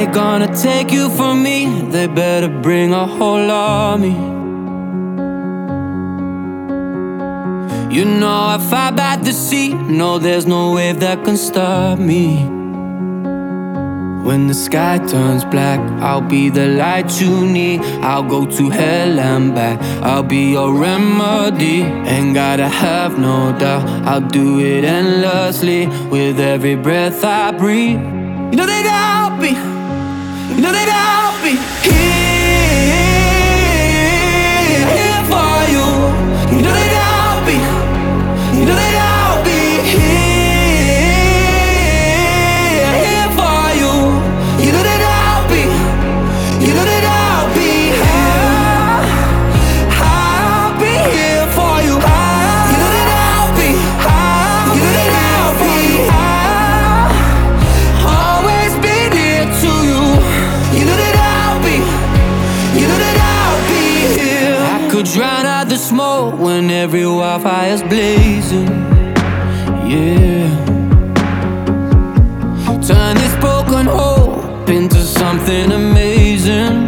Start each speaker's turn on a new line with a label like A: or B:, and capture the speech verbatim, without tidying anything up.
A: they gonna take you from me, they better bring a whole army. You know I fight by the sea, no, there's no wave that can stop me. When the sky turns black, I'll be the light you need. I'll go to hell and back, I'll be your remedy. Ain't gotta have no doubt, I'll do it endlessly with every breath I breathe. You know that I'll be, you know that I'll be here, here for you. You know that I'll be, you know that I'll be here, here for you. You know that I'll be, you know that I'll be here. I'll be here for you. You know that I'll be, you know that I'll be. I'll always be near to you. You know that I'll be, you know that I'll be here. I could drown out the smoke when every wildfire's blazing. Yeah. Turn this broken hope into something amazing.